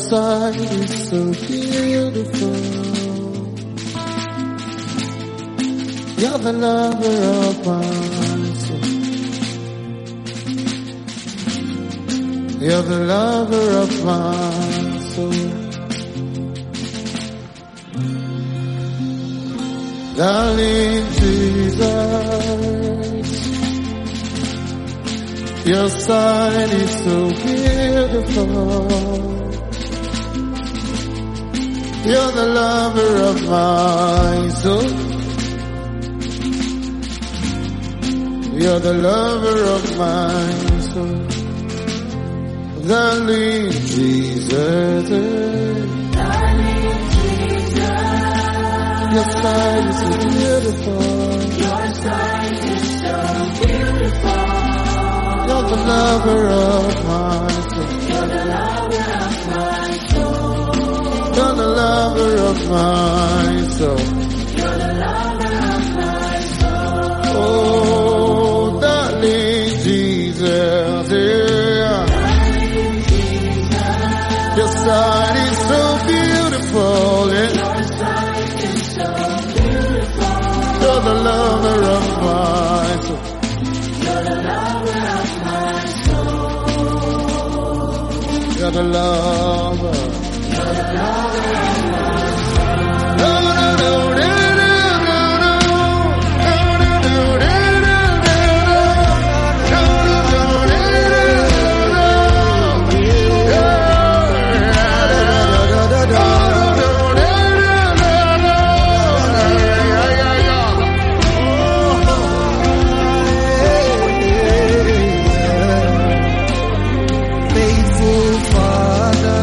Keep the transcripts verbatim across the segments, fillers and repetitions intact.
sight is so beautiful. You're the lover of my soul. You're the lover of my soul. Darling Jesus, your sight is so beautiful. You're the lover of my soul. You're the lover of my soul. Darling Jesus, Darling Jesus, your sight is so beautiful. your sight is so beautiful. You're the lover of my soul. You're the lover of my soul. You're the lover of my soul. You're the lover of my soul. Oh, darling Jesus, yeah. Darling Jesus, Your sight is so beautiful, yeah. your sight is so beautiful. You're the lover of my soul. You're the lover of my soul. You're the lover. You're the lover of my No, no, no, no, no, no, no. No, no, no, no, no, no, no. No, no, no, no, no, no. Yeah. Da, da, da, da, da. No, no, no, no, no, no. Yeah, yeah, yeah. Oh, faithful Father,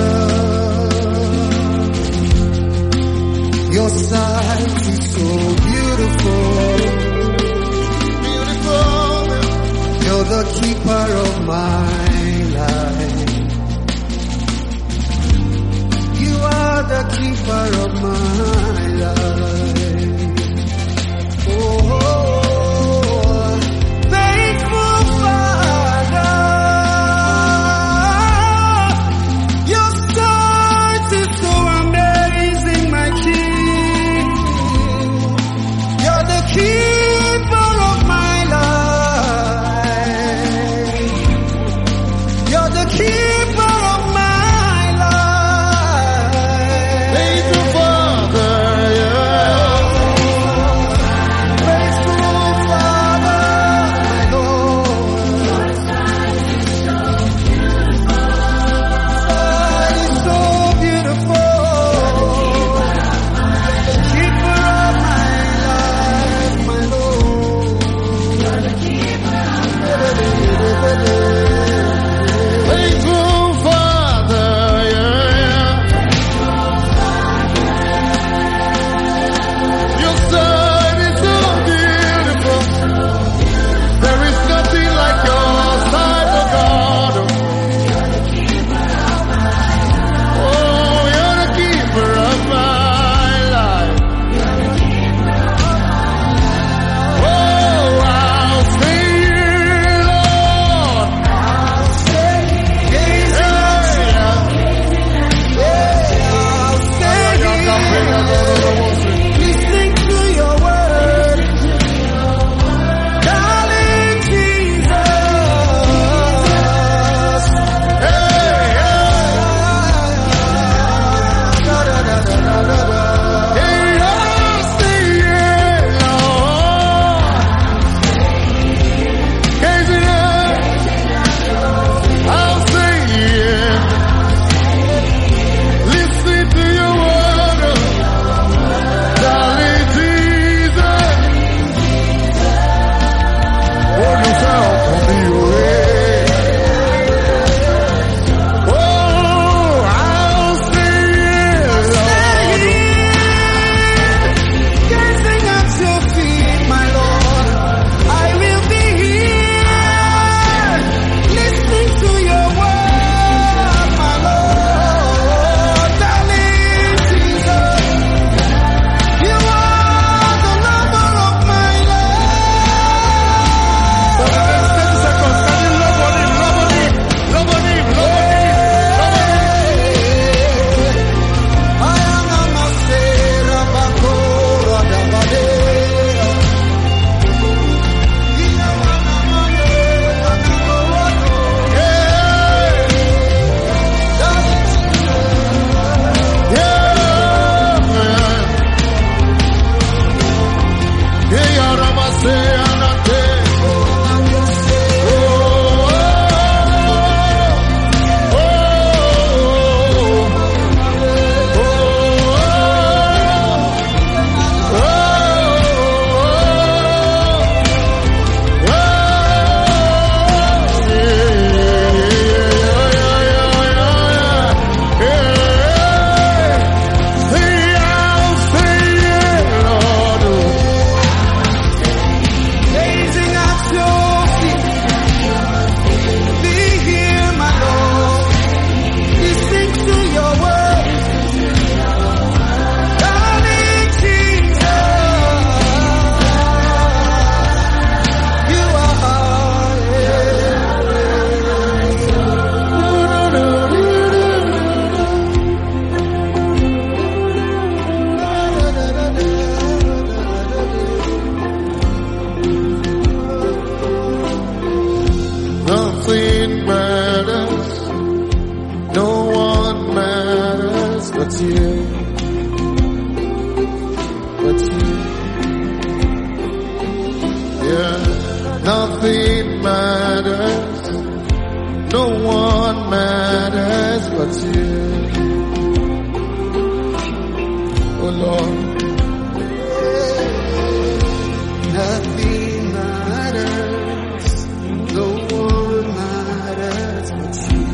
Nothing matters, no one matters but you, but you. Yeah, nothing matters, no one matters but you. Oh Lord, nothing matters, no one matters but you.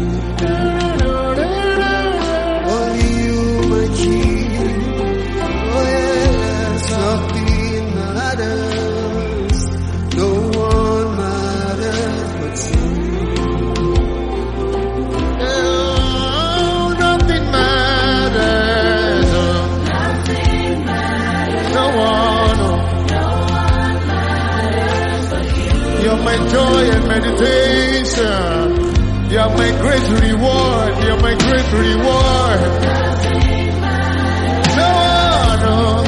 Only you, my King. Oh yes, nothing matters, no one matters but you. oh, nothing matters, no one. You're my joy and meditation. You're my great reward. You're my great reward. No one,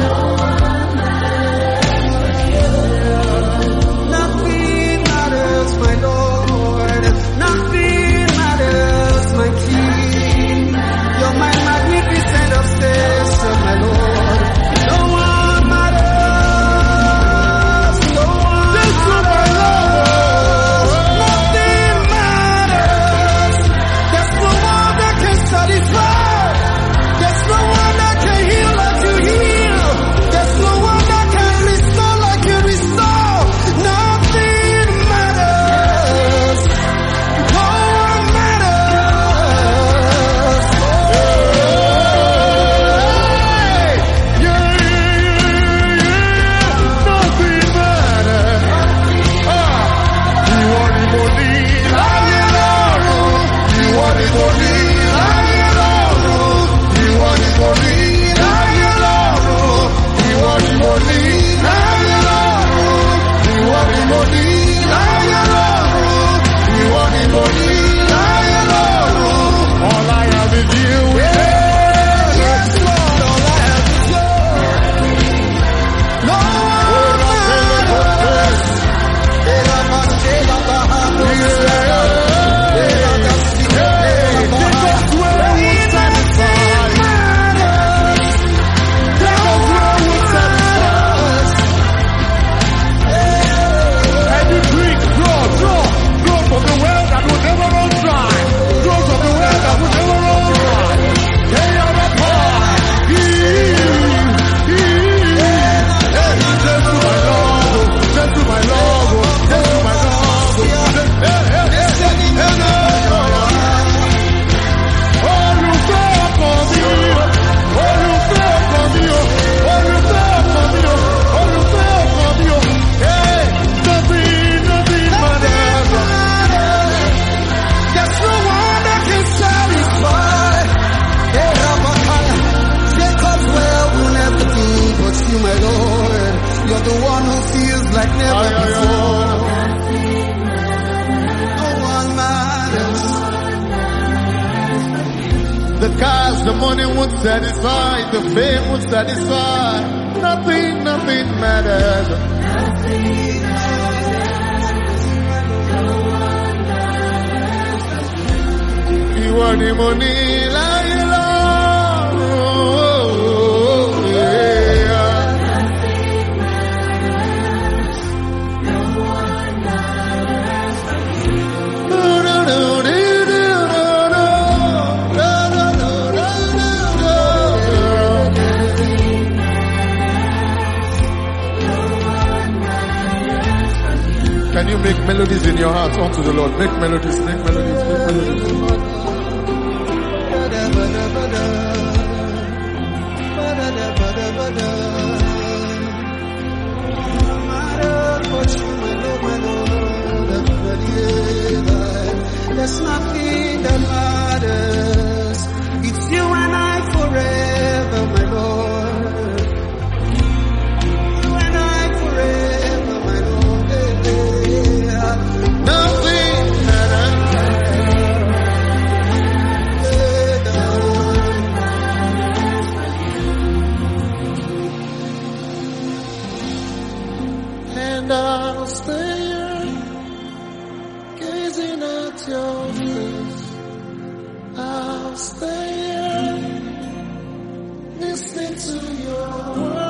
Nothing matters, my Lord. Nothing matters, my King. You're my magnificent obsession, my Lord. No one matters. No one matters. Nothing matters. There's no one that can satisfy. There's no one that can heal like you heal. There's no one that can restore like you restore. Nothing matters. No one matters. yeah, nothing matters. Ah, you want it for me, I alone. You want it for me, I alone. You want it for me, I alone. You want it for me, I alone. You want it for me, I alone. You want it for me, I alone. All I have is you. Yes, Lord, all I have is you. No one matters. There's no one that can satisfy. Jacob's well will never do, but you, my Lord, you're the one who feels like never before. No one matters. The cars, the money won't satisfy, the fame won't satisfy. Nothing, nothing matters. You are the money, la la. Oh, yeah. Can you make melodies in your heart unto the Lord? Make melodies, make melodies, make melodies. There's nothing that matters. It's you and I forever, my Lord. You and I forever, my Lord. Nothing and I'll stay here, gazing at your face. I'll stay here, listening to your words.